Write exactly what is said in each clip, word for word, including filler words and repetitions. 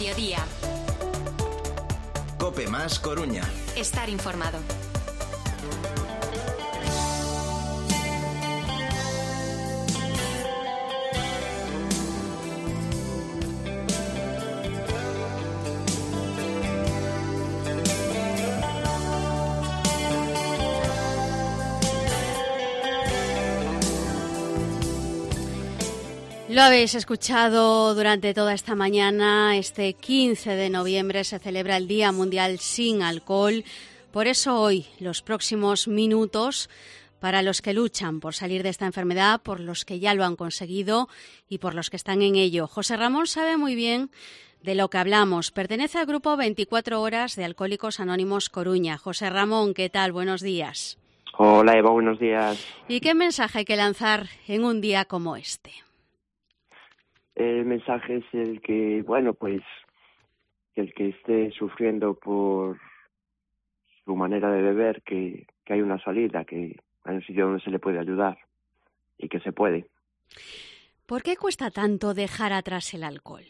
mediodía. COPE más Coruña. Estar informado. Lo habéis escuchado durante toda esta mañana. Este quince de noviembre se celebra el Día Mundial Sin Alcohol. Por eso hoy, los próximos minutos, para los que luchan por salir de esta enfermedad, por los que ya lo han conseguido y por los que están en ello. José Ramón sabe muy bien de lo que hablamos. Pertenece al grupo veinticuatro horas de Alcohólicos Anónimos Coruña. José Ramón, ¿qué tal? Buenos días. Hola Eva, buenos días. ¿Y qué mensaje hay que lanzar en un día como este? El mensaje es el que, bueno, pues, el que esté sufriendo por su manera de beber, que, que hay una salida, que hay un sitio donde se le puede ayudar y que se puede. ¿Por qué cuesta tanto dejar atrás el alcohol?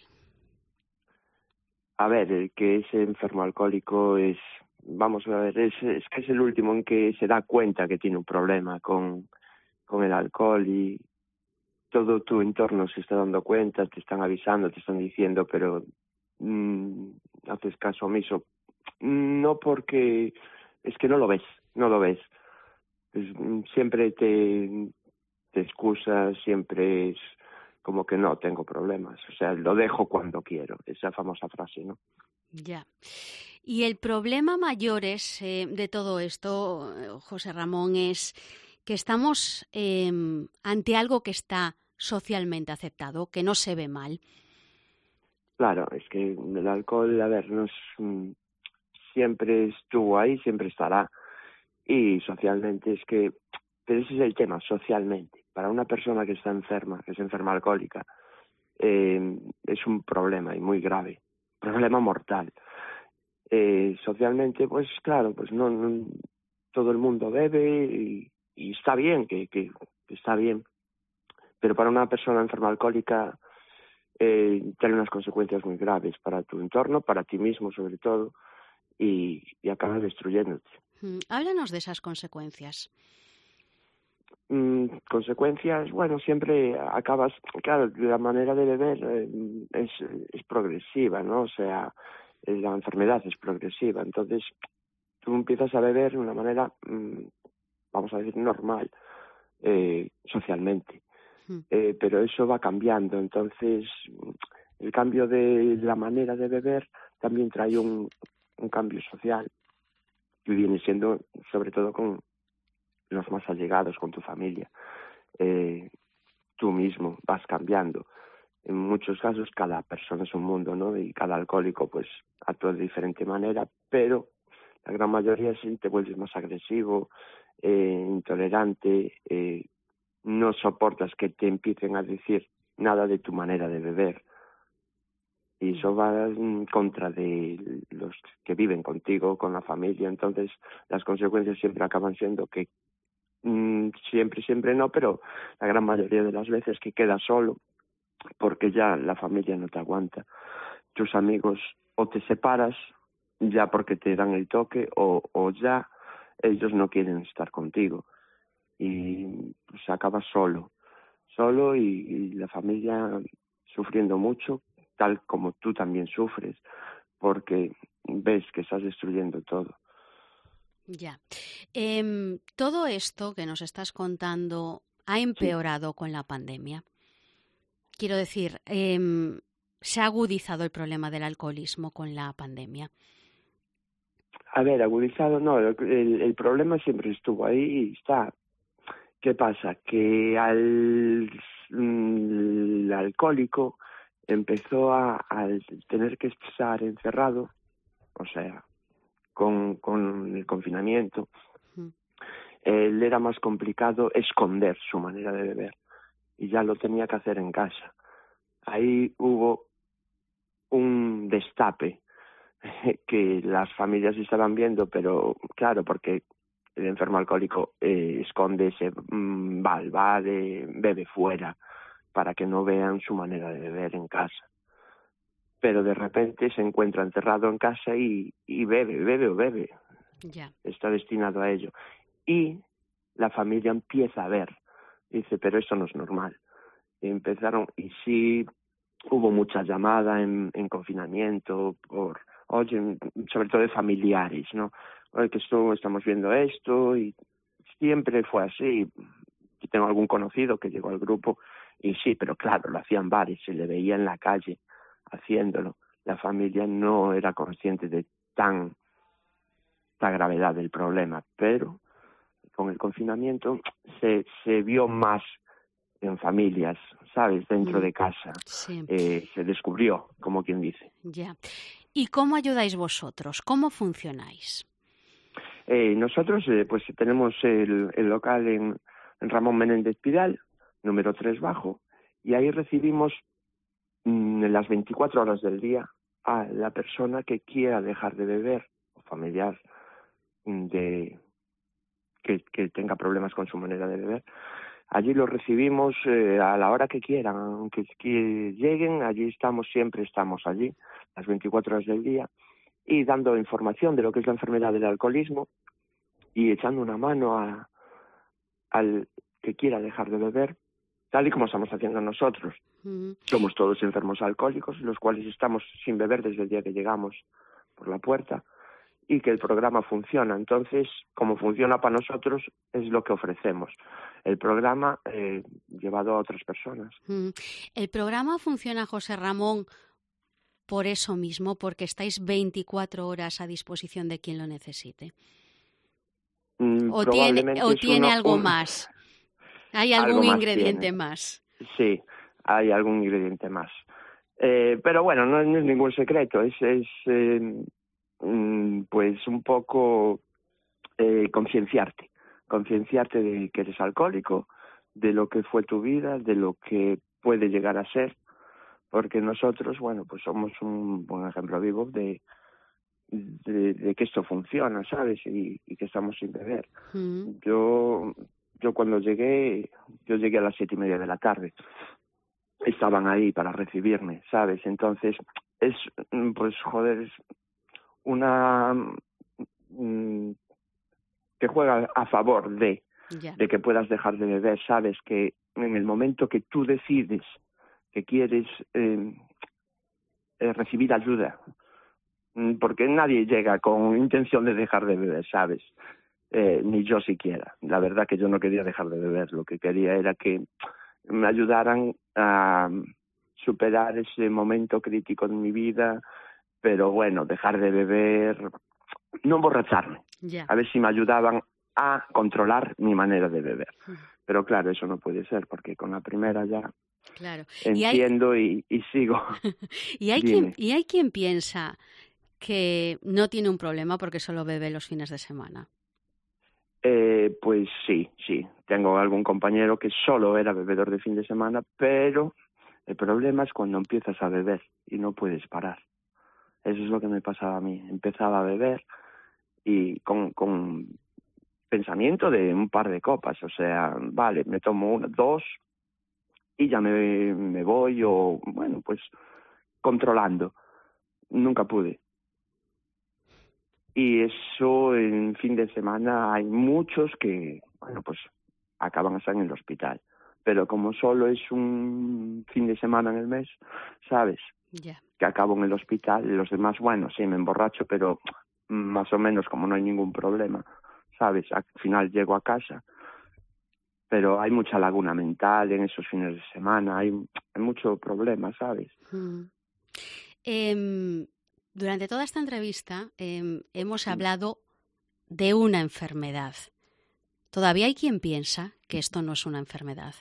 A ver, el que es enfermo alcohólico es, vamos a ver, es, es que es el último en que se da cuenta que tiene un problema con, con el alcohol y todo tu entorno se está dando cuenta, te están avisando, te están diciendo, pero mmm, haces caso omiso. No porque es que no lo ves, no lo ves. Es, siempre te, te excusas, siempre es como que no tengo problemas. O sea, lo dejo cuando quiero, esa famosa frase, ¿no? Ya. Y el problema mayor es eh, de todo esto, José Ramón, es que estamos eh, ante algo que está socialmente aceptado, que no se ve mal. Claro, es que el alcohol, a ver, no es, mm, siempre estuvo ahí, siempre estará. Y socialmente es que, pero ese es el tema, socialmente. Para una persona que está enferma, que es enferma alcohólica, eh, es un problema y muy grave, problema mortal. Eh, socialmente, pues claro, pues no, no todo el mundo bebe y, y está bien, que, que, que está bien. Pero para una persona enferma alcohólica eh, tiene unas consecuencias muy graves para tu entorno, para ti mismo sobre todo, y, y acabas destruyéndote. Mm, háblanos de esas consecuencias. Mm, consecuencias, bueno, siempre acabas, claro, la manera de beber eh, es, es progresiva, ¿no? O sea, la enfermedad es progresiva, entonces tú empiezas a beber de una manera, mm, vamos a decir, normal, eh, socialmente. Eh, pero eso va cambiando, entonces el cambio de la manera de beber también trae un, un cambio social que viene siendo sobre todo con los más allegados, con tu familia. Eh, tú mismo vas cambiando. En muchos casos cada persona es un mundo, ¿no? Y cada alcohólico pues actúa de diferente manera, pero la gran mayoría sí te vuelves más agresivo, eh, intolerante, eh, no soportas que te empiecen a decir nada de tu manera de beber. Y eso va en contra de los que viven contigo, con la familia. Entonces, las consecuencias siempre acaban siendo que, mmm, siempre, siempre no, pero la gran mayoría de las veces que quedas solo, porque ya la familia no te aguanta. Tus amigos o te separas, ya porque te dan el toque, o, o ya ellos no quieren estar contigo. Y pues acabas solo, solo y, y la familia sufriendo mucho, tal como tú también sufres, porque ves que estás destruyendo todo. Ya. Eh, todo esto que nos estás contando ha empeorado sí. con la pandemia. Quiero decir, eh, ¿se ha agudizado el problema del alcoholismo con la pandemia? A ver, agudizado no, el, el, el problema siempre estuvo ahí y está. ¿Qué pasa? Que al mm, el alcohólico empezó a, a tener que estar encerrado, o sea, con, con el confinamiento, uh-huh. eh, le era más complicado esconder su manera de beber y ya lo tenía que hacer en casa. Ahí hubo un destape que las familias estaban viendo, pero claro, porque el enfermo alcohólico eh, esconde, se mmm, va al bar, eh, bebe fuera, para que no vean su manera de beber en casa. pero de repente se encuentra encerrado en casa y, y bebe, bebe o bebe. Ya. Está destinado a ello. Y la familia empieza a ver, dice, pero esto no es normal. Y empezaron, y sí, hubo mucha llamada en, en confinamiento, por, oye, sobre todo de familiares, ¿no? Oye, que esto, estamos viendo esto, y siempre fue así. Yo tengo algún conocido que llegó al grupo, y sí, pero claro, lo hacían bares, se le veía en la calle haciéndolo. La familia no era consciente de tan la gravedad del problema, pero con el confinamiento se, se vio más en familias, ¿sabes? Dentro Mm, de casa. sí. Eh, se descubrió, como quien dice. Ya. ¿Y cómo ayudáis vosotros? ¿Cómo funcionáis? Eh, nosotros eh, pues tenemos el, el local en, en Ramón Menéndez Pidal, número tres bajo, y ahí recibimos mmm, en las veinticuatro horas del día a la persona que quiera dejar de beber, o familiar de que, que tenga problemas con su manera de beber. Allí los recibimos eh, a la hora que quieran, aunque que lleguen, allí estamos, siempre estamos allí, las veinticuatro horas del día, y dando información de lo que es la enfermedad del alcoholismo y echando una mano a, al que quiera dejar de beber, tal y como estamos haciendo nosotros. Mm. Somos todos enfermos alcohólicos, los cuales estamos sin beber desde el día que llegamos por la puerta, y que el programa funciona. Entonces, como funciona para nosotros, es lo que ofrecemos. El programa eh, llevado a otras personas. Mm. El programa funciona, José Ramón, por eso mismo, porque estáis veinticuatro horas a disposición de quien lo necesite. Mm, ¿O tiene, o tiene uno, algo un, más? ¿Hay algún algo más ingrediente tiene. más? Sí, hay algún ingrediente más. Eh, pero bueno, no, no es ningún secreto. Es, es eh, mm, pues un poco eh, concienciarte. Concienciarte de que eres alcohólico, de lo que fue tu vida, de lo que puede llegar a ser, porque nosotros, bueno, pues somos un buen ejemplo vivo de, de, de que esto funciona, ¿sabes? Y, y que estamos sin beber. Mm. Yo, yo cuando llegué, yo llegué a las siete y media de la tarde. Estaban ahí para recibirme, ¿sabes? Entonces, es, pues, joder, es una... Mm, que juega a favor de, yeah. de que puedas dejar de beber, sabes que en el momento que tú decides que quieres eh, eh, recibir ayuda, porque nadie llega con intención de dejar de beber, sabes, eh, ni yo siquiera. La verdad que yo no quería dejar de beber, lo que quería era que me ayudaran a superar ese momento crítico de mi vida, pero bueno, dejar de beber, no emborracharme. Yeah. A ver si me ayudaban a controlar mi manera de beber. Uh-huh. Pero claro, eso no puede ser, porque con la primera ya claro. entiendo y, hay... y, y sigo. y, hay quien, y hay quien piensa que no tiene un problema porque solo bebe los fines de semana. Eh, pues sí, sí. Tengo algún compañero que solo era bebedor de fin de semana, pero el problema es cuando empiezas a beber y no puedes parar. Eso es lo que me pasaba a mí. Empezaba a beber y con, con pensamiento de un par de copas, o sea, vale, me tomo una, dos y ya me, me voy, o bueno, pues controlando. Nunca pude. Y eso en fin de semana hay muchos que, bueno, pues acaban hasta en el hospital. Pero como solo es un fin de semana en el mes, ¿sabes? Yeah. Que acabo en el hospital, y los demás, bueno, sí, me emborracho, pero más o menos como no hay ningún problema, ¿sabes? Al final llego a casa, pero hay mucha laguna mental en esos fines de semana, hay, hay mucho problema, ¿sabes? Mm. Eh, durante toda esta entrevista eh, hemos hablado de una enfermedad. ¿Todavía hay quien piensa que esto no es una enfermedad?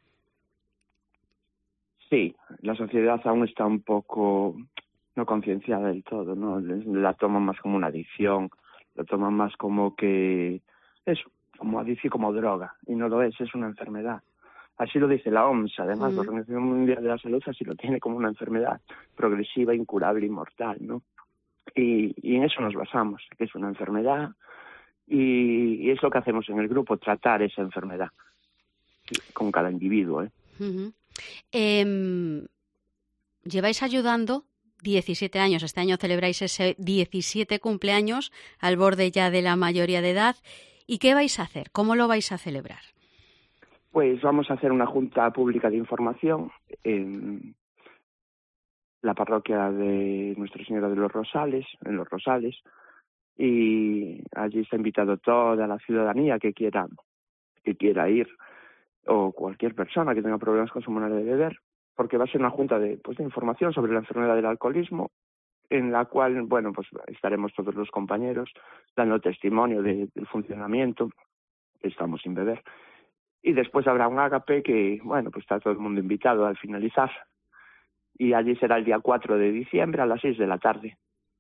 Sí, la sociedad aún está un poco no concienciada del todo, ¿no? La toman más como una adicción, lo toman más como que eso, como adicción, como droga, y no lo es, es una enfermedad. Así lo dice la O M S, además, mm. la Organización Mundial de la Salud así lo tiene como una enfermedad progresiva, incurable y mortal, ¿no? Y, y en eso nos basamos, que es una enfermedad, y, y es lo que hacemos en el grupo, tratar esa enfermedad con cada individuo, ¿eh? Uh-huh. Eh, lleváis ayudando diecisiete años. Este año celebráis ese diecisiete cumpleaños al borde ya de la mayoría de edad. ¿Y qué vais a hacer? ¿Cómo lo vais a celebrar? Pues vamos a hacer una junta pública de información en la parroquia de Nuestra Señora de los Rosales, en Los Rosales, y allí está invitado toda la ciudadanía que quiera que quiera ir, o cualquier persona que tenga problemas con su manera de beber, porque va a ser una junta de, pues, de información sobre la enfermedad del alcoholismo, en la cual, bueno, pues estaremos todos los compañeros dando testimonio de, del funcionamiento, que estamos sin beber. Y después habrá un ágape que, bueno, pues está todo el mundo invitado al finalizar. Y allí será el día cuatro de diciembre a las seis de la tarde.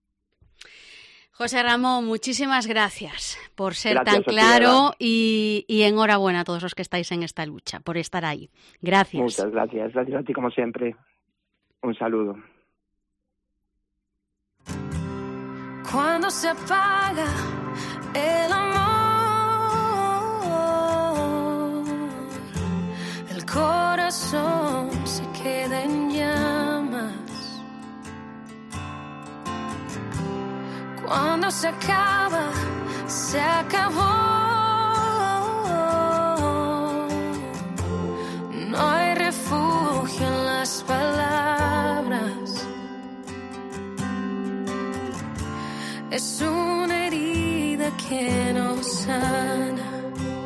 José Ramón, muchísimas gracias por ser Gracias tan a ti, claro y, y enhorabuena a todos los que estáis en esta lucha, por estar ahí. Gracias. Muchas gracias. Gracias a ti, como siempre. Un saludo. Cuando se apaga el amor, el corazón se queda en llamas. Cuando se acaba, se acabó. No hay refugio en las palabras. Es una herida que no sana.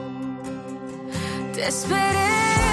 Te esperé,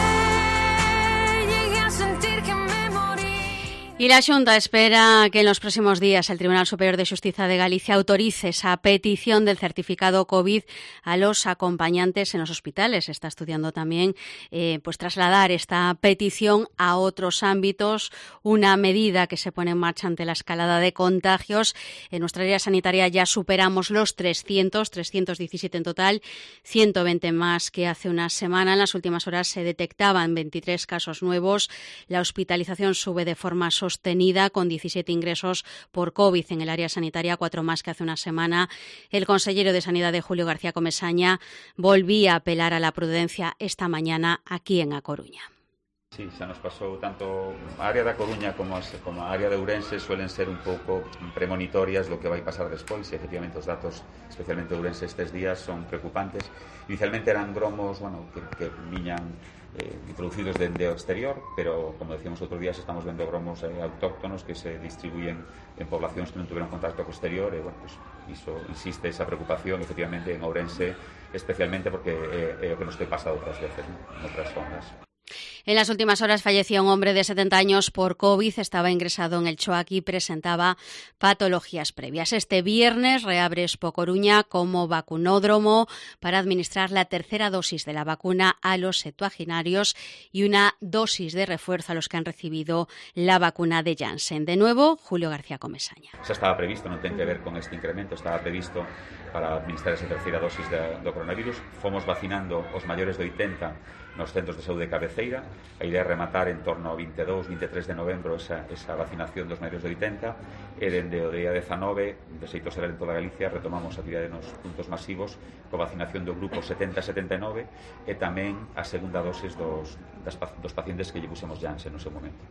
llegué a sentir que me morí. Y la Xunta espera que en los próximos días el Tribunal Superior de Xustiza de Galicia autorice esa petición del certificado COVID a los acompañantes en los hospitales. Está estudiando también eh, pues trasladar esta petición a otros ámbitos, una medida que se pone en marcha ante la escalada de contagios. En nuestra área sanitaria ya superamos los trescientos, trescientos diecisiete en total, ciento veinte más que hace una semana. En las últimas horas se detectaban veintitrés casos nuevos. La hospitalización sube de forma sostenida con diecisiete ingresos por COVID en el área sanitaria, cuatro más que hace una semana. El consejero de Sanidad de Julio García Comesaña volvía a apelar a la prudencia esta mañana aquí en A Coruña. Sí, se nos pasou tanto a área da Coruña como a, como a área de Ourense suelen ser un pouco premonitorias do que vai pasar despois e efectivamente os datos, especialmente de Ourense estes días, son preocupantes. Inicialmente eran gromos, bueno, que, que viñan eh, introducidos dende o exterior, pero como decíamos outros días estamos vendo gromos eh, autóctonos que se distribuyen en poblacións que non tuveron contacto co exterior e, bueno, pues, iso insiste esa preocupación efectivamente en Ourense, especialmente porque é, é o que nos te pasa outras veces, ¿no? En outras zonas. En las últimas horas fallecía un hombre de setenta años por COVID. Estaba ingresado en el Choac y presentaba patologías previas. Este viernes reabre Expo Coruña como vacunódromo para administrar la tercera dosis de la vacuna a los septuagenarios y una dosis de refuerzo a los que han recibido la vacuna de Janssen. De nuevo, Julio García Comesaña. Xa estaba previsto, non ten que ver con este incremento, estaba previsto para administrar esa terceira dosis de, do coronavirus. Fomos vacinando os maiores de oitenta nos centros de saúde de cabeceira. A idea é rematar en torno ao veintidós, veintitrés de novembro esa, esa vacinación dos maiores de oitenta e dende o día dezanove, de xeito será en toda Galicia, retomamos a actividade nos puntos masivos coa vacinación do grupo setenta a setenta e nove e tamén a segunda dosis dos, das, dos pacientes que lle pusemos Janssen no seu momento.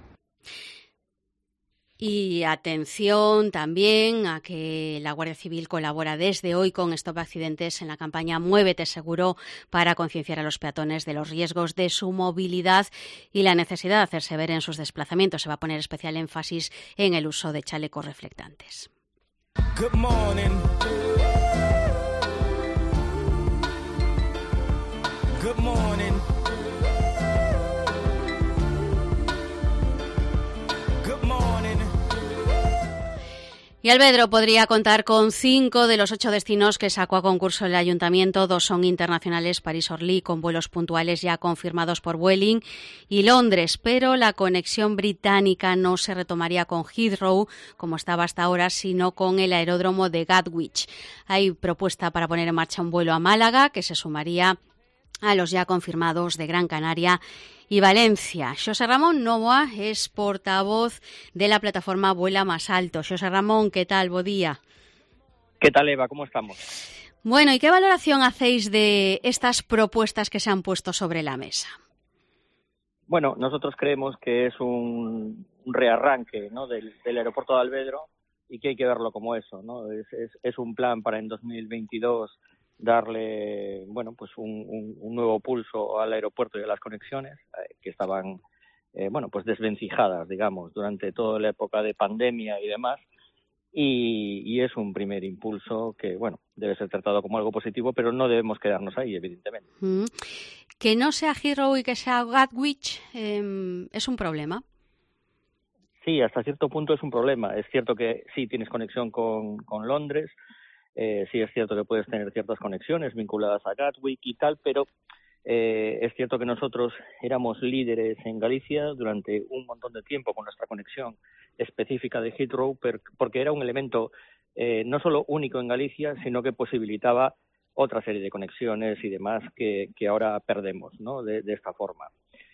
Y atención también a que la Guardia Civil colabora desde hoy con Stop Accidentes en la campaña Muévete Seguro para concienciar a los peatones de los riesgos de su movilidad y la necesidad de hacerse ver en sus desplazamientos. Se va a poner especial énfasis en el uso de chalecos reflectantes. Good morning. Good morning. Y Alvedro podría contar con cinco de los ocho destinos que sacó a concurso el Ayuntamiento. Dos son internacionales, París-Orly, con vuelos puntuales ya confirmados por Vueling, y Londres. Pero la conexión británica no se retomaría con Heathrow, como estaba hasta ahora, sino con el aeródromo de Gatwick. Hay propuesta para poner en marcha un vuelo a Málaga, que se sumaría a los ya confirmados de Gran Canaria y Valencia. Xosé Ramón Novoa es portavoz de la plataforma Vuela Más Alto. Xosé Ramón, ¿qué tal? Bo día. ¿Qué tal, Eva? ¿Cómo estamos? Bueno, ¿y qué valoración hacéis de estas propuestas que se han puesto sobre la mesa? Bueno, nosotros creemos que es un, un rearranque, ¿no?, del, del aeropuerto de Alvedro, y que hay que verlo como eso, ¿no? Es, es, es un plan para en dos mil veintidós darle, bueno, pues un, un, un nuevo pulso al aeropuerto y a las conexiones eh, que estaban, eh, bueno, pues desvencijadas, digamos, durante toda la época de pandemia y demás. Y, y es un primer impulso que, bueno, debe ser tratado como algo positivo, pero no debemos quedarnos ahí, evidentemente. Mm. Que no sea Heathrow y que sea Gatwick eh, es un problema. Sí, hasta cierto punto es un problema. Es cierto que sí tienes conexión con, con Londres, eh, sí es cierto que puedes tener ciertas conexiones vinculadas a Gatwick y tal, pero eh, es cierto que nosotros éramos líderes en Galicia durante un montón de tiempo con nuestra conexión específica de Heathrow, porque era un elemento eh, no solo único en Galicia, sino que posibilitaba otra serie de conexiones y demás que, que ahora perdemos, ¿no?, de, de esta forma.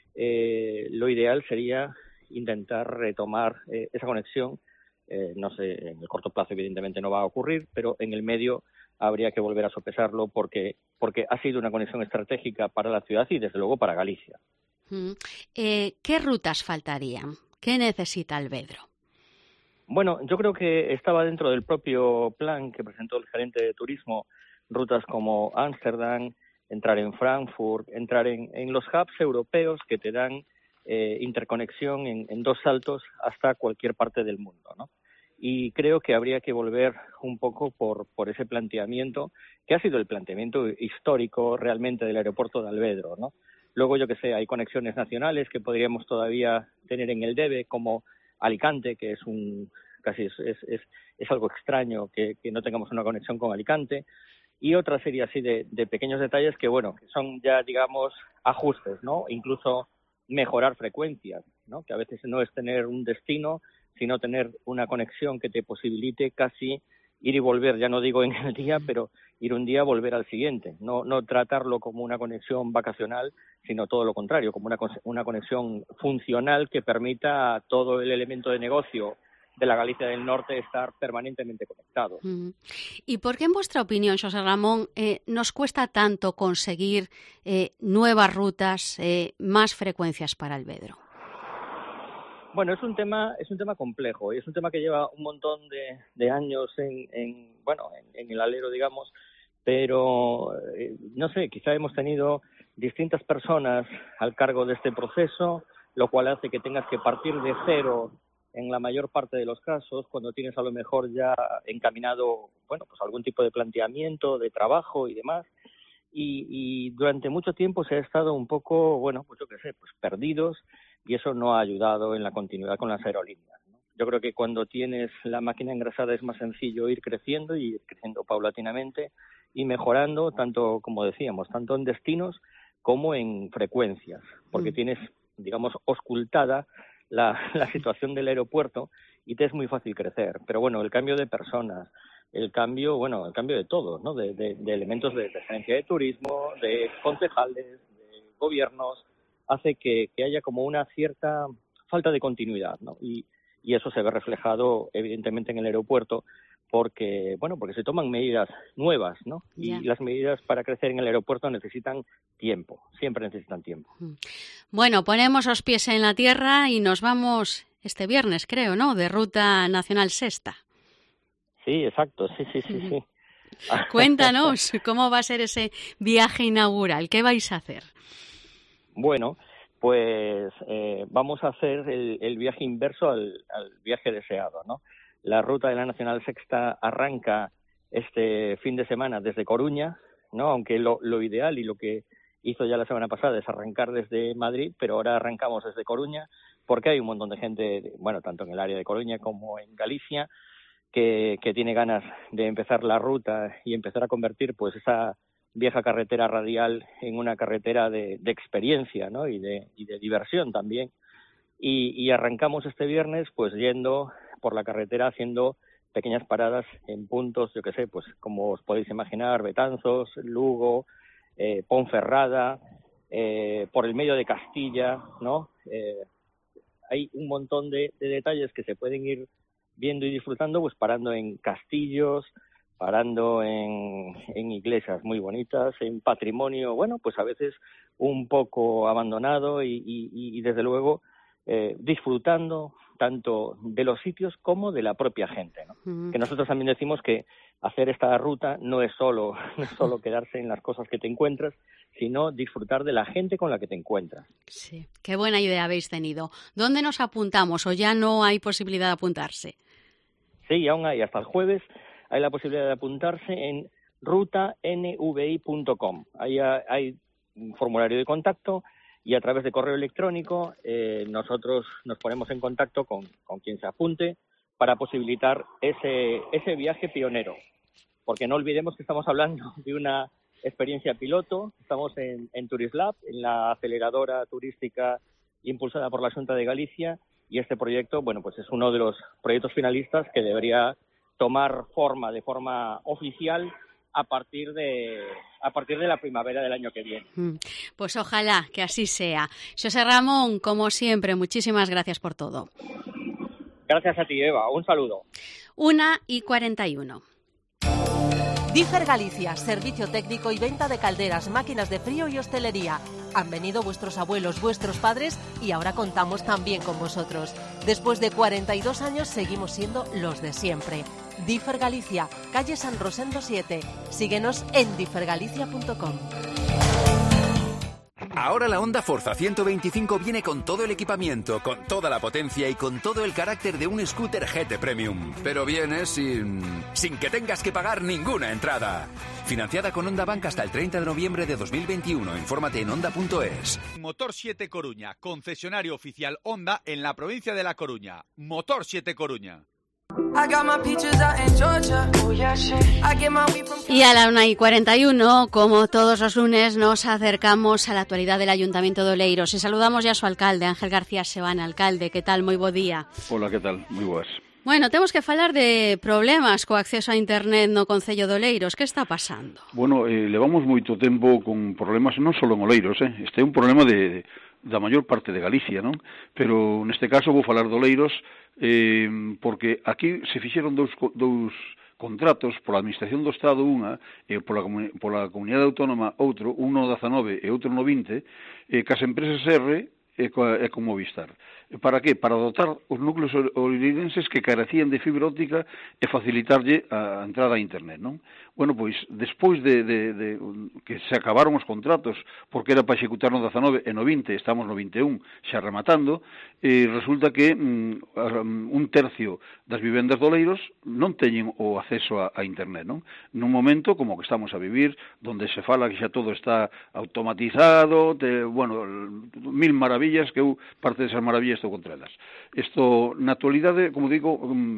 Eh, lo ideal sería intentar retomar eh, esa conexión, eh, no sé, en el corto plazo evidentemente no va a ocurrir, pero en el medio habría que volver a sopesarlo porque, porque ha sido una conexión estratégica para la ciudad y desde luego para Galicia. Mm. Eh, ¿Qué rutas faltarían? ¿Qué necesita Alvedro? Bueno, yo creo que estaba dentro del propio plan que presentó el gerente de turismo, rutas como Ámsterdam, entrar en Frankfurt, entrar en, en los hubs europeos que te dan eh, interconexión en, en dos saltos hasta cualquier parte del mundo, ¿no? Y creo que habría que volver un poco por, por ese planteamiento, que ha sido el planteamiento histórico realmente del aeropuerto de Alvedro, ¿no? Luego, yo que sé, hay conexiones nacionales que podríamos todavía tener en el debe, como Alicante, que es un casi es, es, es, es algo extraño que, que no tengamos una conexión con Alicante, y otra serie así de, de pequeños detalles que, bueno, que son ya, digamos, ajustes, ¿no? Incluso mejorar frecuencias, ¿no? Que a veces no es tener un destino, sino tener una conexión que te posibilite casi ir y volver, ya no digo en el día, pero ir un día, volver al siguiente. No, no tratarlo como una conexión vacacional, sino todo lo contrario, como una, una conexión funcional que permita a todo el elemento de negocio de la Galicia del Norte estar permanentemente conectado. Mm. ¿Y por qué, en vuestra opinión, José Ramón, eh, nos cuesta tanto conseguir eh, nuevas rutas, eh, más frecuencias para Alvedro? Bueno, es un tema es un tema complejo y es un tema que lleva un montón de, de años en, en bueno en, en el alero, digamos, pero eh, no sé, quizá hemos tenido distintas personas al cargo de este proceso, lo cual hace que tengas que partir de cero en la mayor parte de los casos, cuando tienes a lo mejor ya encaminado, bueno, pues algún tipo de planteamiento, de trabajo y demás. Y, y durante mucho tiempo se ha estado un poco, bueno, pues yo qué sé, pues perdidos, y eso no ha ayudado en la continuidad con las aerolíneas, ¿no? Yo creo que cuando tienes la máquina engrasada es más sencillo ir creciendo y ir creciendo paulatinamente y mejorando, tanto, como decíamos, tanto en destinos como en frecuencias, porque mm. tienes, digamos, auscultada la, la situación del aeropuerto y te es muy fácil crecer. Pero bueno, el cambio de personas, el cambio, bueno, el cambio de todo, ¿no? De, de, de elementos de, de agencia de turismo, de concejales, de gobiernos, hace que, que haya como una cierta falta de continuidad, ¿no? Y, y eso se ve reflejado evidentemente en el aeropuerto porque, bueno, porque se toman medidas nuevas, ¿no? Yeah. Y las medidas para crecer en el aeropuerto necesitan tiempo, siempre necesitan tiempo. Bueno, ponemos los pies en la tierra y nos vamos este viernes, creo, ¿no? De Ruta Nacional Sexta. Sí, exacto, sí, sí, sí, sí. Cuéntanos, ¿cómo va a ser ese viaje inaugural? ¿Qué vais a hacer? Bueno, pues eh, vamos a hacer el, el viaje inverso al, al viaje deseado, ¿no? La ruta de la Nacional Sexta arranca este fin de semana desde Coruña, ¿no? Aunque lo, lo ideal y lo que hizo ya la semana pasada es arrancar desde Madrid, pero ahora arrancamos desde Coruña porque hay un montón de gente, bueno, tanto en el área de Coruña como en Galicia, que, que tiene ganas de empezar la ruta y empezar a convertir pues esa vieja carretera radial en una carretera de, de experiencia, ¿no? Y de, y de diversión también. Y, y arrancamos este viernes pues yendo por la carretera haciendo pequeñas paradas en puntos, yo qué sé, pues como os podéis imaginar, Betanzos, Lugo, eh, Ponferrada, eh, por el medio de Castilla, ¿no? Eh, hay un montón de, de detalles que se pueden ir viendo y disfrutando, pues parando en castillos, parando en, en iglesias muy bonitas, en patrimonio, bueno, pues a veces un poco abandonado y, y, y desde luego eh, disfrutando tanto de los sitios como de la propia gente, ¿no? Mm. Que nosotros también decimos que hacer esta ruta no es solo, no es solo quedarse en las cosas que te encuentras, sino disfrutar de la gente con la que te encuentras. Sí, qué buena idea habéis tenido. ¿Dónde nos apuntamos o ya no hay posibilidad de apuntarse? Sí, aún hay, hasta el jueves hay la posibilidad de apuntarse en ruta n v i punto com. Ahí hay un formulario de contacto y a través de correo electrónico eh, nosotros nos ponemos en contacto con, con quien se apunte para posibilitar ese, ese viaje pionero. Porque no olvidemos que estamos hablando de una experiencia piloto, estamos en, en Turislab, en la aceleradora turística impulsada por la Xunta de Galicia, y este proyecto, bueno, pues es uno de los proyectos finalistas que debería tomar forma de forma oficial a partir de a partir de la primavera del año que viene. Pues ojalá que así sea. Xosé Ramón, como siempre, muchísimas gracias por todo. Gracias a ti, Eva. Un saludo. Una y cuarenta y uno. Differ Galicia, servicio técnico y venta de calderas, máquinas de frío y hostelería. Han venido vuestros abuelos, vuestros padres y ahora contamos también con vosotros. Después de cuarenta y dos años seguimos siendo los de siempre. Differ Galicia, calle San Rosendo siete. Síguenos en differ galicia punto com. Ahora la Honda Forza ciento veinticinco viene con todo el equipamiento, con toda la potencia y con todo el carácter de un scooter G T Premium. Pero viene sin... sin que tengas que pagar ninguna entrada. Financiada con Honda Bank hasta el treinta de noviembre de dos mil veintiuno. Infórmate en honda punto es. Motor siete Coruña, concesionario oficial Honda en la provincia de La Coruña. Motor siete Coruña. Y a la una y cuarenta y uno, como todos los lunes, nos acercamos a la actualidad del Ayuntamiento de Oleiros y saludamos ya a su alcalde, Ángel García Sebán. Alcalde, que tal? Moi bo día. Hola, que tal? Moi boas. Bueno, temos que falar de problemas co acceso a internet no Concello de Oleiros. Que está pasando? Bueno, eh, levamos moito tempo con problemas non só en Oleiros, eh? Este é un problema de, da maior parte de Galicia, non? Pero neste caso vou falar de Oleiros eh, porque aquí se fixeron dous, dous contratos pola Administración do Estado unha e pola, pola Comunidade Autónoma outro, un no dezanove e outro no vinte, eh, que as empresas R e con Movistar. Para que? Para dotar os núcleos oleirenses que carecían de fibra óptica e facilitarlle a entrada a internet, non? Bueno, pois, despois de, de, de que se acabaron os contratos, porque era para executar no dezanove e no vinte, estamos no vinte e un, xa rematando, e resulta que mm, un tercio das vivendas de Oleiros non teñen o acceso a, a internet, non? Nun momento como que estamos a vivir, donde se fala que xa todo está automatizado, te, bueno, mil maravillas, que eu parte desas maravillas estou contra elas. Isto, na actualidade, como digo,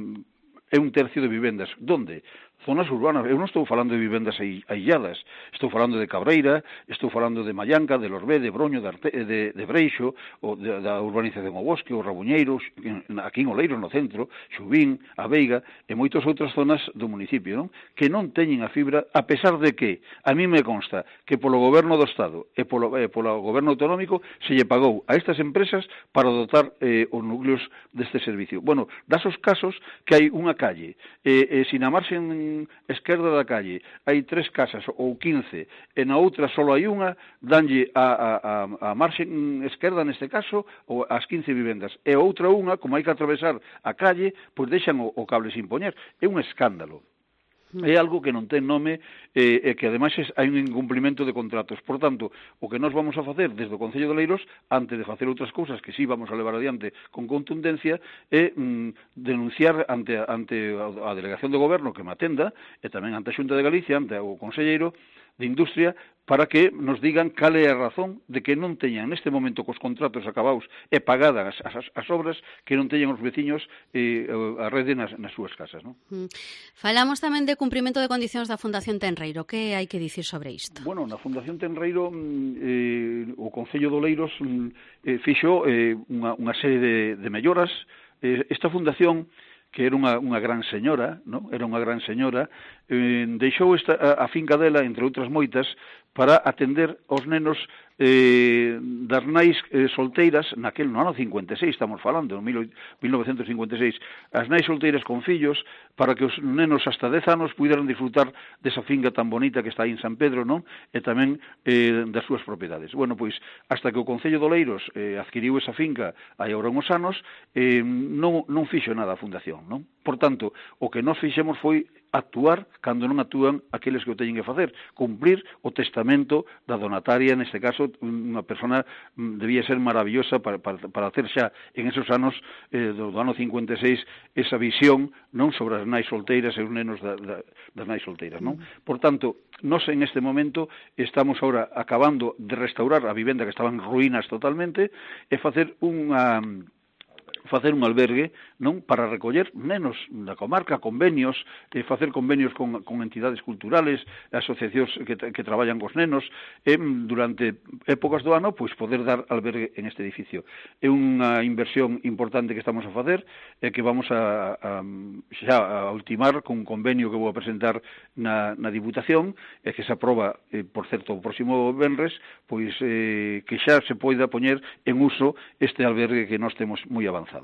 é un tercio de vivendas. Donde? Zonas urbanas. Eu non estou falando de vivendas ailladas, estou falando de Cabreira, estou falando de Mallanca, de Lorbé, de Broño, de, Arte, de, de Breixo, ou de, da urbanización ao Bosque, o Rabuñeiro, aquí en Oleiros, no centro, Xubín, a Veiga, e moitas outras zonas do municipio, non? Que non teñen a fibra, a pesar de que, a mí me consta, que polo goberno do Estado e polo, e polo goberno autonómico se lle pagou a estas empresas para dotar eh, os núcleos deste servicio. Bueno, das os casos que hai unha calle, e, e sin a marxen esquerda da calle hai tres casas ou quince e na outra só hai unha, danlle a, a, a, a marxen esquerda neste caso ou as quince vivendas e outra unha, como hai que atravesar a calle, pois deixan o, o cable sin poñer. É un escándalo. É algo que non ten nome e eh, que ademais hai un incumplimento de contratos. Por tanto, o que nós vamos a facer desde o Concello de Oleiros, antes de facer outras cousas que sí vamos a levar adiante con contundencia, é mm, denunciar ante, ante a Delegación de Goberno que me atenda e tamén ante a Xunta de Galicia, ante o Conselleiro de Industria, para que nos digan cal é a razón de que non teñan neste momento cos contratos acabados e pagadas as, as obras, que non teñan os veciños eh, a rede nas, nas súas casas, non? Mm. Falamos tamén de cumprimento de condicións da Fundación Tenreiro. Que hai que dicir sobre isto? Bueno, na Fundación Tenreiro eh, o Concello de Oleiros eh, fixo eh, unha, unha serie de, de melloras. Eh, esta fundación, que era unha, unha gran señora, ¿no? Era unha gran señora, eh, deixou esta, a, a finca dela, entre outras moitas, para atender aos nenos eh, das nais eh, solteiras, naquel no ano cincuenta e seis, estamos falando, no mil novecentos cincuenta e seis, as nais solteiras con fillos, para que os nenos hasta dez anos puderan disfrutar desa finca tan bonita que está aí en San Pedro, non? E tamén eh, das súas propiedades. Bueno, pois, hasta que o Concello de Oleiros eh, adquiriu esa finca hai agora uns anos, eh, non, non fixo nada a Fundación, non? Por tanto, o que nós fixemos foi actuar cando non actúan aqueles que o teñen que facer, cumprir o testamento da donataria, neste caso unha persona debía ser maravillosa para, para, para hacer xa en esos anos eh, do, do ano cincuenta e seis esa visión non sobre as nais solteiras e os nenos da, da, das nais solteiras, non? Por tanto, nós en este momento estamos ahora acabando de restaurar a vivenda que estaba en ruínas totalmente e facer unha facer un albergue, non, para recoller nenos da comarca, convenios, eh, facer convenios con, con entidades culturales, asociacións que, que traballan cos nenos, e durante épocas do ano, pois poder dar albergue en este edificio. É unha inversión importante que estamos a facer, e que vamos a, a xa a ultimar con un convenio que vou a presentar na, na Diputación, e que se aproba, eh, por certo, o próximo venres, pois eh, que xa se poida poñer en uso este albergue que nós temos moi avanzado.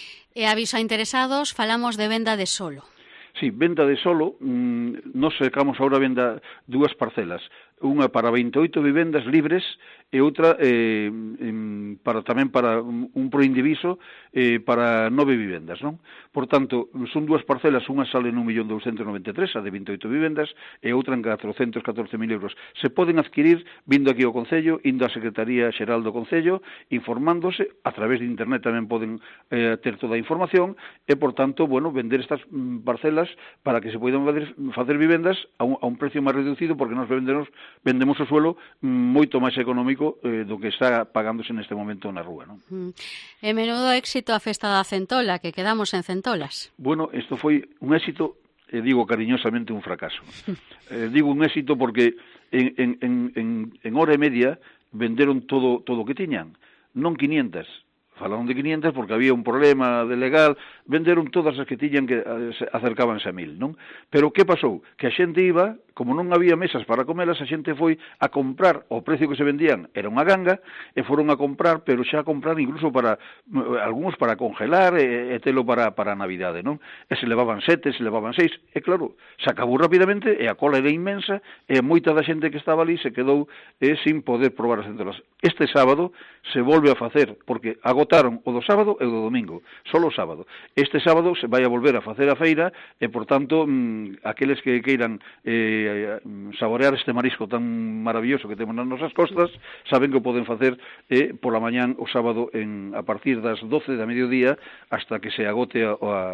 E aviso a interesados, falamos de venda de solo. Sí, venda de solo, mmm, nos sacamos agora venda dúas parcelas, unha para veintioito vivendas libres e outra eh, para tamén para un proindiviso eh, para nove vivendas, non? Por tanto, son dúas parcelas, unha sale nun millón douscentos noventa e tres, a de veintioito vivendas, e outra en catrocentos e catorce mil euros. Se poden adquirir vindo aquí ao Concello, indo á Secretaría Xeral do Concello, informándose, a través de internet tamén poden eh, ter toda a información, e, por tanto, bueno, vender estas parcelas para que se poidan facer vivendas a un, a un precio máis reducido, porque nos vendemos, vendemos o suelo moito máis económico eh, do que está pagándose neste momento na rúa, non? Mm. E menudo éxito a festa da Centola, que quedamos en Centolas. Bueno, isto foi un éxito, e eh, digo cariñosamente un fracaso. eh, digo un éxito porque en, en, en, en, en hora e media venderon todo todo o que tiñan, non quinientas. Falaron de quinientas porque había un problema de legal, venderon todas as que tiñan que acercábanse a mil, non? Pero que pasou? Que a xente iba, como non había mesas para comelas, a xente foi a comprar, o precio que se vendían era unha ganga, e foron a comprar, pero xa a comprar incluso para, algúns para congelar e, e telo para, para a Navidade, non? E se levaban sete, se levaban seis, e claro, se acabou rapidamente, e a cola era inmensa, e moita da xente que estaba ali se quedou eh, sin poder probar as centolas. Este sábado se volve a facer, porque agotaron o do sábado e o do domingo, solo o sábado. Este sábado se vai a volver a facer a feira, e, por tanto, mmm, aqueles que queiran eh, saborear este marisco tan maravilloso que temos nas nosas costas, saben que o poden facer eh, pola mañán o sábado en, a partir das doce da mediodía hasta que se agote a, a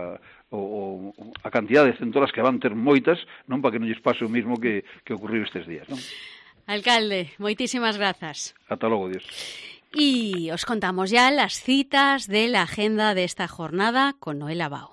o, a cantidad de centolas, que van ter moitas, non, para que non lles pase o mismo que, que ocurriu estes días, non? Alcalde, moitísimas grazas. Ata logo, Dios. Y os contamos ya las citas de la agenda de esta jornada con Noela Bao.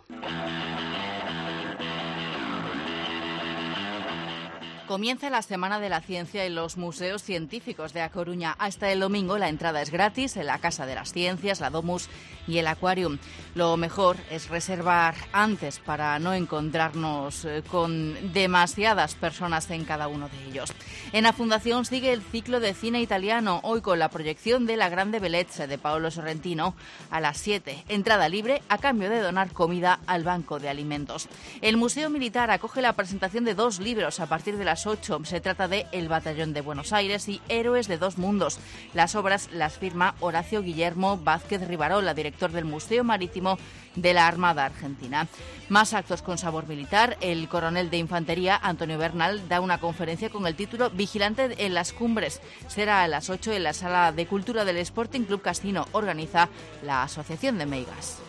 Comienza la Semana de la Ciencia en los museos científicos de A Coruña. Hasta el domingo la entrada es gratis en la Casa de las Ciencias, la Domus y el Aquarium. Lo mejor es reservar antes para no encontrarnos con demasiadas personas en cada uno de ellos. En la Fundación sigue el ciclo de cine italiano, hoy con la proyección de La Grande Bellezza de Paolo Sorrentino a las siete. Entrada libre a cambio de donar comida al Banco de Alimentos. El Museo Militar acoge la presentación de dos libros a partir de las ocho. Se trata de El Batallón de Buenos Aires y Héroes de dos Mundos. Las obras las firma Horacio Guillermo Vázquez Rivarola, director del Museo Marítimo de la Armada Argentina. Más actos con sabor militar. El coronel de Infantería, Antonio Bernal, da una conferencia con el título Vigilante en las Cumbres. Será a las ocho en la Sala de Cultura del Sporting Club Casino. Organiza la Asociación de Meigas.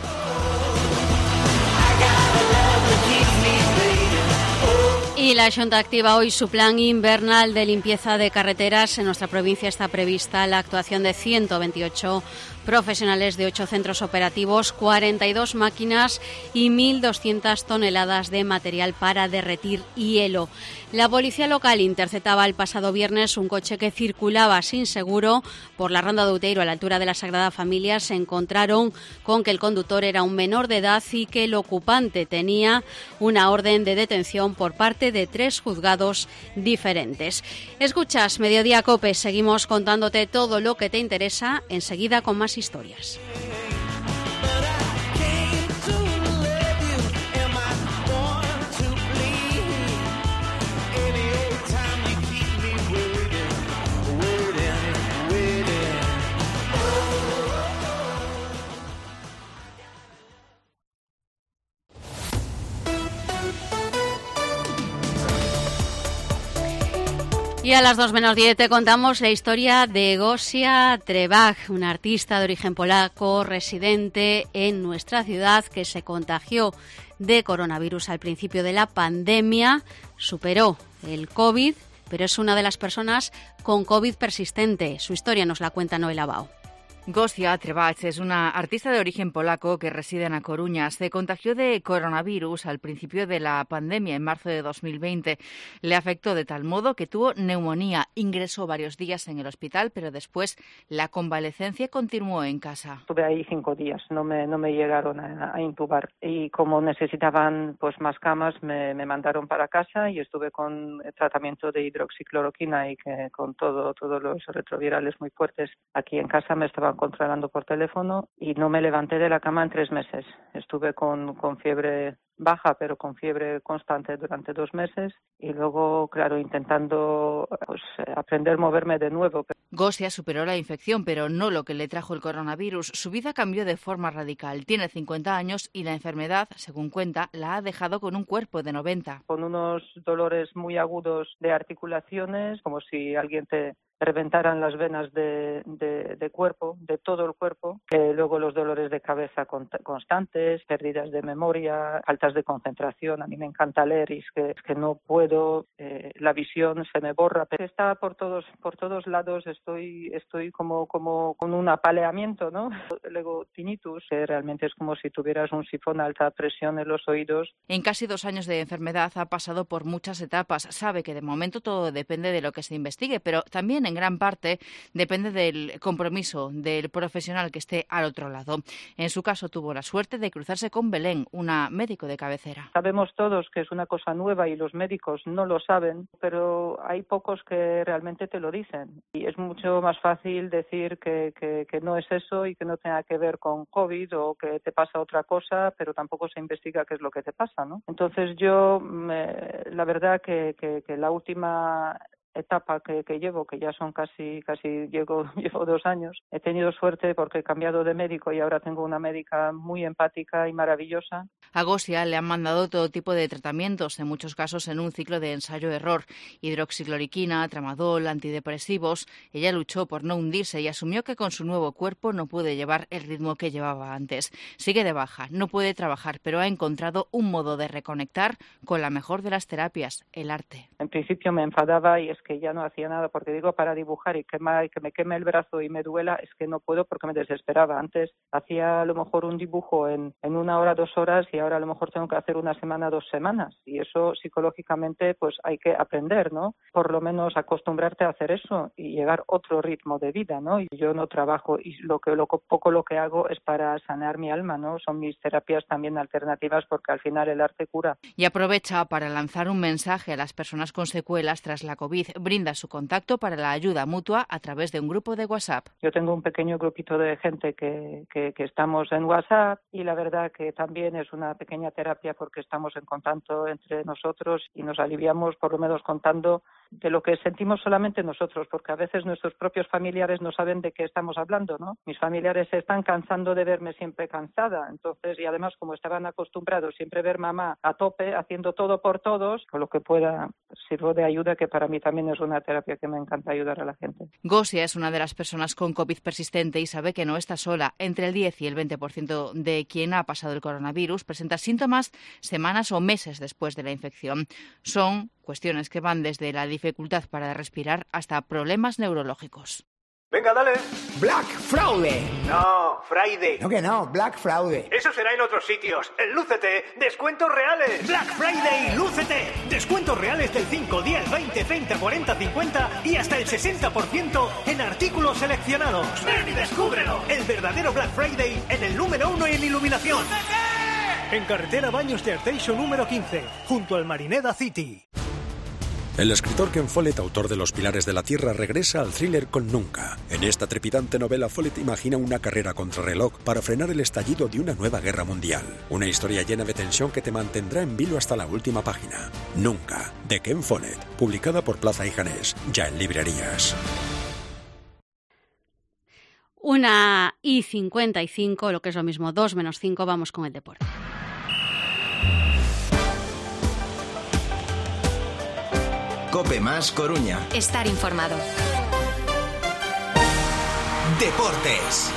Y la Xunta activa hoy su plan invernal de limpieza de carreteras. En nuestra provincia está prevista la actuación de ciento veintiocho profesionales de ocho centros operativos, cuarenta y dos máquinas y mil doscientas toneladas de material para derretir hielo. La policía local interceptaba el pasado viernes un coche que circulaba sin seguro por la Ronda de Outeiro a la altura de la Sagrada Familia. Se encontraron con que el conductor era un menor de edad y que el ocupante tenía una orden de detención por parte de tres juzgados diferentes. Escuchas Mediodía Cope, seguimos contándote todo lo que te interesa, enseguida con más historias. Y a las dos menos diez te contamos la historia de Gosia Trebach, una artista de origen polaco residente en nuestra ciudad que se contagió de coronavirus al principio de la pandemia, superó el COVID, pero es una de las personas con COVID persistente. Su historia nos la cuenta Noel Abao. Gosia Trebach es una artista de origen polaco que reside en A Coruña. Se contagió de coronavirus al principio de la pandemia, en marzo de dos mil veinte. Le afectó de tal modo que tuvo neumonía. Ingresó varios días en el hospital, pero después la convalecencia continuó en casa. Estuve ahí cinco días, no me, no me llegaron a, a intubar. Y como necesitaban pues más camas, me, me mandaron para casa y estuve con tratamiento de hidroxicloroquina y que con todo, todos los retrovirales muy fuertes. Aquí en casa me estaban controlando por teléfono y no me levanté de la cama en tres meses. Estuve con, con fiebre baja, pero con fiebre constante durante dos meses y luego, claro, intentando pues, aprender a moverme de nuevo. Gosia superó la infección, pero no lo que le trajo el coronavirus. Su vida cambió de forma radical. Tiene cincuenta años y la enfermedad, según cuenta, la ha dejado con un cuerpo de noventa. Con unos dolores muy agudos de articulaciones, como si alguien te reventaran las venas de, de, de cuerpo, de todo el cuerpo, que luego los dolores de cabeza constantes, pérdidas de memoria, faltas de concentración. A mí me encanta leer y es que, es que no puedo, eh, la visión se me borra, pero está por todos por todos lados, estoy estoy como como con un apaleamiento, ¿no? Luego tinnitus, que realmente es como si tuvieras un sifón a alta presión en los oídos. En casi dos años de enfermedad ha pasado por muchas etapas. Sabe que de momento todo depende de lo que se investigue, pero también en gran parte depende del compromiso del profesional que esté al otro lado. En su caso tuvo la suerte de cruzarse con Belén, una médico de cabecera. Sabemos todos que es una cosa nueva y los médicos no lo saben, pero hay pocos que realmente te lo dicen. Y es mucho más fácil decir que, que, que no es eso y que no tenga que ver con COVID o que te pasa otra cosa, pero tampoco se investiga qué es lo que te pasa, ¿no? Entonces yo, me, la verdad que, que, que la última etapa que, que llevo, que ya son casi, casi llevo, llevo dos años. He tenido suerte porque he cambiado de médico y ahora tengo una médica muy empática y maravillosa. A Gosia le han mandado todo tipo de tratamientos, en muchos casos en un ciclo de ensayo-error. Hidroxicloroquina, tramadol, antidepresivos. Ella luchó por no hundirse y asumió que con su nuevo cuerpo no puede llevar el ritmo que llevaba antes. Sigue de baja, no puede trabajar, pero ha encontrado un modo de reconectar con la mejor de las terapias, el arte. En principio me enfadaba y es que ya no hacía nada, porque digo, para dibujar y quema, que me queme el brazo y me duela, es que no puedo porque me desesperaba. Antes hacía a lo mejor un dibujo en, en una hora, dos horas y ahora a lo mejor tengo que hacer una semana, dos semanas. Y eso psicológicamente pues hay que aprender, ¿no? Por lo menos acostumbrarte a hacer eso y llevar otro ritmo de vida, ¿no? Y yo no trabajo y lo que lo poco lo que hago es para sanar mi alma, ¿no? Son mis terapias también alternativas porque al final el arte cura. Y aprovecha para lanzar un mensaje a las personas con secuelas tras la COVID. Brinda su contacto para la ayuda mutua a través de un grupo de WhatsApp. Yo tengo un pequeño grupito de gente que, que, que estamos en WhatsApp y la verdad que también es una pequeña terapia porque estamos en contacto entre nosotros y nos aliviamos por lo menos contando de lo que sentimos solamente nosotros, porque a veces nuestros propios familiares no saben de qué estamos hablando, ¿no? Mis familiares se están cansando de verme siempre cansada, entonces, y además como estaban acostumbrados siempre a ver mamá a tope, haciendo todo por todos, con lo que pueda sirvo de ayuda, que para mí también es una terapia que me encanta ayudar a la gente. Gosia es una de las personas con COVID persistente y sabe que no está sola. Entre el diez y el veinte por ciento de quien ha pasado el coronavirus presenta síntomas semanas o meses después de la infección. Son cuestiones que van desde la dificultad para respirar hasta problemas neurológicos. Venga, dale. Black Fraude. No, Friday. No que no, Black Fraude. Eso será en otros sitios. En Lúcete, descuentos reales. Black Friday, Lúcete. Descuentos reales del cinco, diez, veinte, treinta, cuarenta, cincuenta y hasta el sesenta por ciento en artículos seleccionados. Ven y descúbrelo. El verdadero Black Friday en el número uno en iluminación. ¡Lúcete! En carretera Baños de Arteixo número quince, junto al Marineda City. El escritor Ken Follett, autor de Los Pilares de la Tierra, regresa al thriller con Nunca. En esta trepidante novela, Follett imagina una carrera contrarreloj para frenar el estallido de una nueva guerra mundial. Una historia llena de tensión que te mantendrá en vilo hasta la última página. Nunca, de Ken Follett, publicada por Plaza y Janés, ya en librerías. Una y cincuenta y cinco, lo que es lo mismo, dos menos cinco, vamos con el deporte. Cope Más Coruña. Estar informado. Deportes.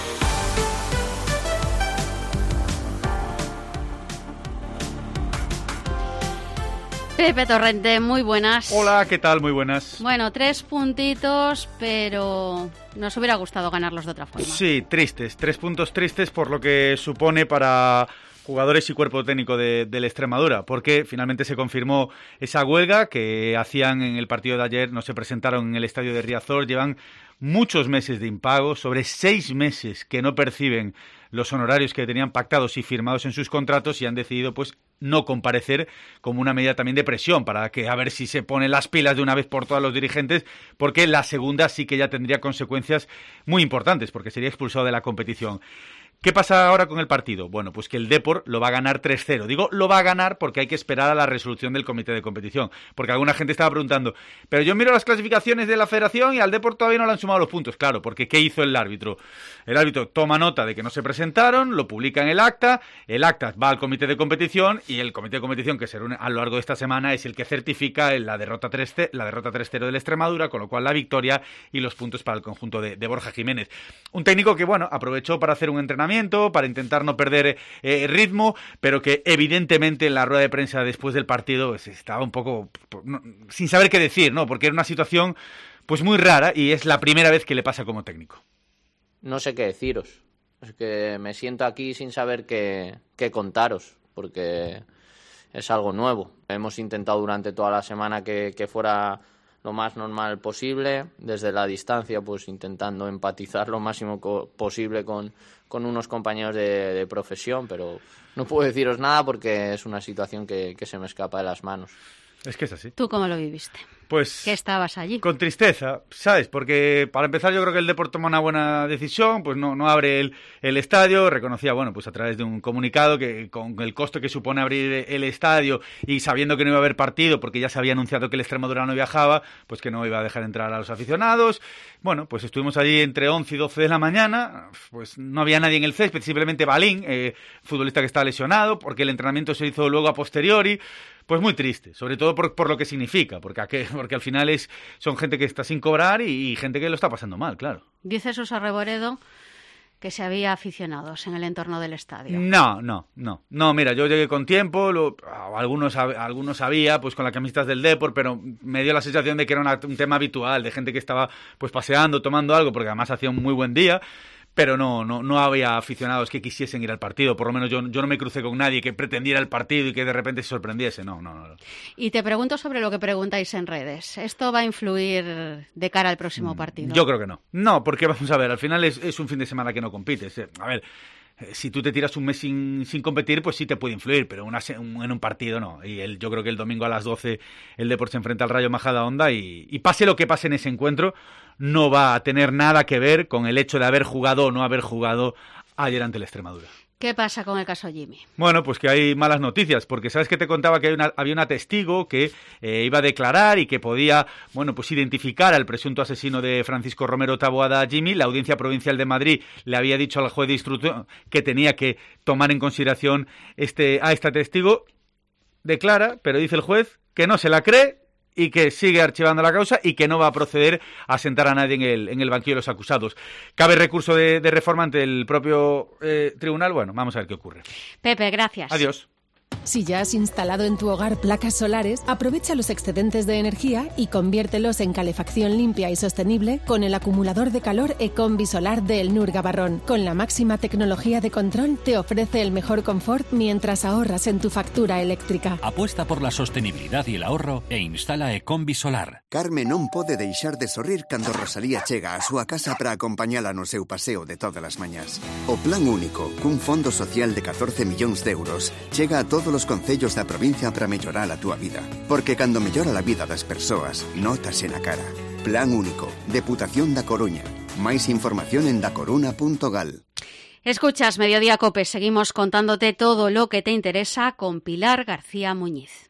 Pepe Torrente, muy buenas. Hola, ¿qué tal? Muy buenas. Bueno, tres puntitos, pero nos hubiera gustado ganarlos de otra forma. Sí, tristes, tres puntos tristes por lo que supone para jugadores y cuerpo técnico de, de la Extremadura, porque finalmente se confirmó esa huelga que hacían en el partido de ayer, no se presentaron en el estadio de Riazor, llevan muchos meses de impago, sobre seis meses que no perciben los honorarios que tenían pactados y firmados en sus contratos y han decidido pues no comparecer como una medida también de presión para que a ver si se ponen las pilas de una vez por todas los dirigentes, porque la segunda sí que ya tendría consecuencias muy importantes, porque sería expulsado de la competición. ¿Qué pasa ahora con el partido? Bueno, pues que el Depor lo va a ganar tres cero. Digo, lo va a ganar porque hay que esperar a la resolución del comité de competición. Porque alguna gente estaba preguntando, pero yo miro las clasificaciones de la federación y al Depor todavía no le han sumado los puntos. Claro, porque ¿qué hizo el árbitro? El árbitro toma nota de que no se presentaron, lo publica en el acta, el acta va al comité de competición y el comité de competición que se reúne a lo largo de esta semana es el que certifica la derrota tres cero de la Extremadura, con lo cual la victoria y los puntos para el conjunto de, de Borja Jiménez. Un técnico que, bueno, aprovechó para hacer un entrenamiento, para intentar no perder eh, ritmo, pero que evidentemente en la rueda de prensa después del partido pues, estaba un poco no, sin saber qué decir, ¿no? Porque era una situación pues muy rara y es la primera vez que le pasa como técnico. No sé qué deciros. Es que me siento aquí sin saber qué, qué contaros, porque es algo nuevo. Hemos intentado durante toda la semana que, que fuera lo más normal posible, desde la distancia, pues intentando empatizar lo máximo co- posible con, con unos compañeros de, de profesión, pero no puedo deciros nada porque es una situación que, que se me escapa de las manos. Es que es así. ¿Tú cómo lo viviste? Pues que estabas allí. Con tristeza, ¿sabes? Porque para empezar yo creo que el Depor toma una buena decisión, pues no, no abre el, el estadio, reconocía, bueno, pues a través de un comunicado que con el costo que supone abrir el estadio y sabiendo que no iba a haber partido porque ya se había anunciado que el Extremadura no viajaba, pues que no iba a dejar entrar a los aficionados. Bueno, pues estuvimos allí entre once y doce de la mañana, pues no había nadie en el césped, simplemente Balín, eh, futbolista que está lesionado, porque el entrenamiento se hizo luego a posteriori. Pues muy triste, sobre todo por, por lo que significa, porque, aquel, porque al final es son gente que está sin cobrar y, y gente que lo está pasando mal, claro. Dice Suso Reboredo que se había aficionados en el entorno del estadio. No, no, no. No, mira, yo llegué con tiempo, lo, algunos, algunos había, pues con las camisetas del Depor, pero me dio la sensación de que era una, un tema habitual, de gente que estaba pues paseando, tomando algo, porque además hacía un muy buen día. Pero no, no, no había aficionados que quisiesen ir al partido. Por lo menos yo, yo no me crucé con nadie que pretendiera el partido y que de repente se sorprendiese. No, no, no. Y te pregunto sobre lo que preguntáis en redes. ¿Esto va a influir de cara al próximo partido? Yo creo que no. No, porque vamos a ver, al final es, es un fin de semana que no compites. A ver, si tú te tiras un mes sin, sin competir, pues sí te puede influir, pero una, un, en un partido no. Y el, yo creo que el domingo a las doce el Depor se enfrenta al Rayo Majadahonda y, y pase lo que pase en ese encuentro, no va a tener nada que ver con el hecho de haber jugado o no haber jugado ayer ante la Extremadura. ¿Qué pasa con el caso Jimmy? Bueno, pues que hay malas noticias, porque sabes que te contaba que hay una, había una testigo que eh, iba a declarar y que podía, bueno, pues identificar al presunto asesino de Francisco Romero Taboada a Jimmy. La Audiencia Provincial de Madrid le había dicho al juez de instrucción que tenía que tomar en consideración este a esta testigo. Declara, pero dice el juez que no se la cree y que sigue archivando la causa y que no va a proceder a sentar a nadie en el, en el banquillo de los acusados. ¿Cabe recurso de, de reforma ante el propio eh, tribunal? Bueno, vamos a ver qué ocurre. Pepe, gracias. Adiós. Si ya has instalado en tu hogar placas solares, aprovecha los excedentes de energía y conviértelos en calefacción limpia y sostenible con el acumulador de calor Ecombi Solar de El Nur Gabarrón. Con la máxima tecnología de control te ofrece el mejor confort mientras ahorras en tu factura eléctrica. Apuesta por la sostenibilidad y el ahorro e instala Ecombi Solar. Carme non pode deixar de sorrir cando Rosalía chega á súa casa para acompañala no seu paseo de todas as mañás. O Plan Único, cun fondo social de catorce millóns de euros, chega a todos os concellos da provincia para mellorar a túa vida. Porque cando mellora a vida das persoas, nótase na cara. Plan Único, Deputación da Coruña. Máis información en dacoruna punto gal. Escuchas Mediodía Cope, seguimos contándote todo lo que te interesa con Pilar García Muñiz.